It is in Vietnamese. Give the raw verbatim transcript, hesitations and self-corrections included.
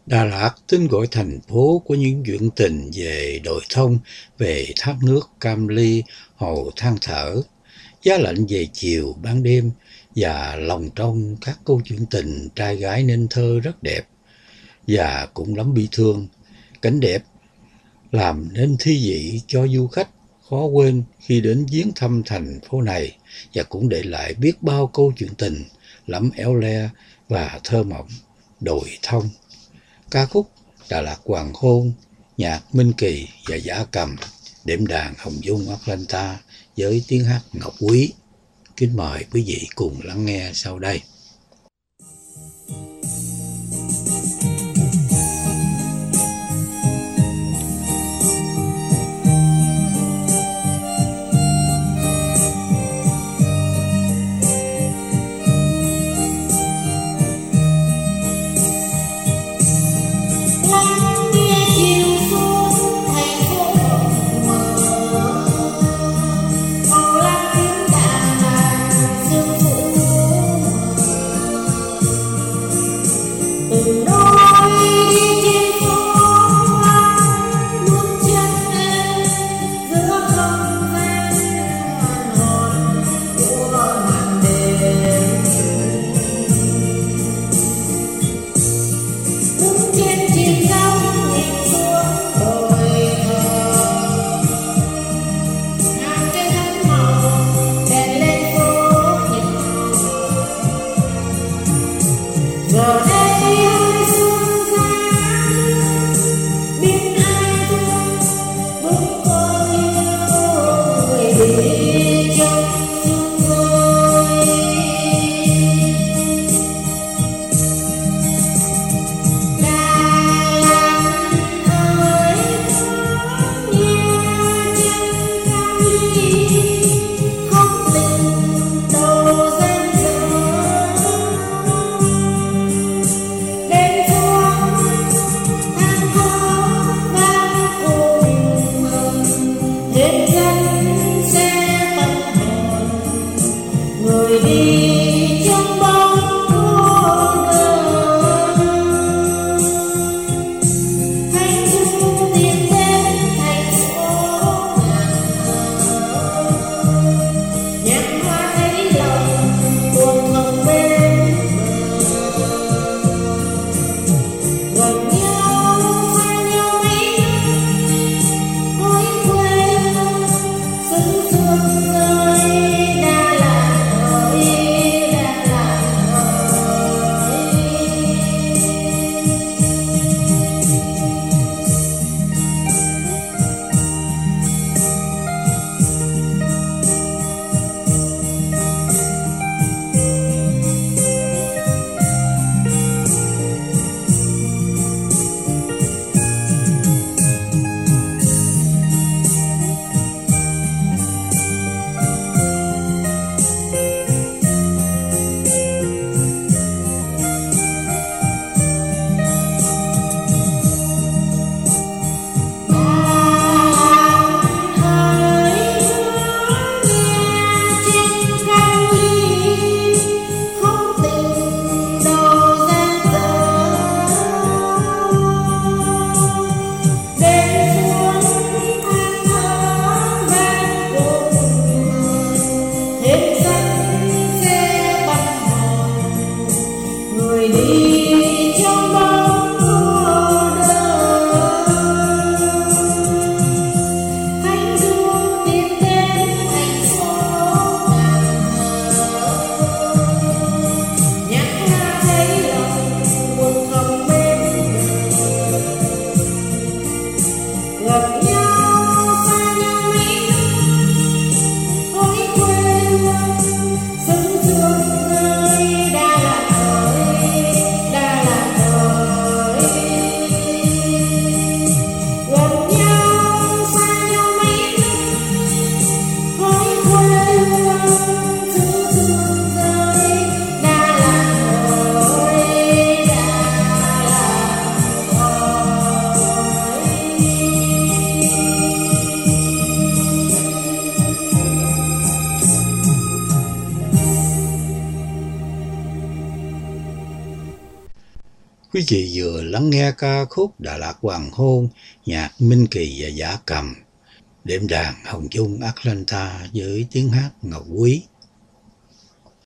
Đà Lạt tên gọi thành phố của những chuyện tình về đồi thông, về thác nước Cam Ly, hồ than thở, giá lạnh về chiều ban đêm và lòng trong các câu chuyện tình trai gái nên thơ rất đẹp và cũng lắm bi thương. Cảnh đẹp làm nên thi vị cho du khách khó quên khi đến viếng thăm thành phố này và cũng để lại biết bao câu chuyện tình lắm éo le và thơ mộng. Đồi thông, ca khúc Đà Lạt Hoàng Hôn, nhạc Minh Kỳ và Dã Cầm, đệm đàn Hồng Dung Atlanta với tiếng hát Ngọc Quý. Kính mời quý vị cùng lắng nghe sau đây. Quý vị vừa lắng nghe ca khúc Đà Lạt Hoàng Hôn, nhạc Minh Kỳ và Dã Cầm, đệm đàn Hồng Dung Atlanta với tiếng hát Ngọc Quý.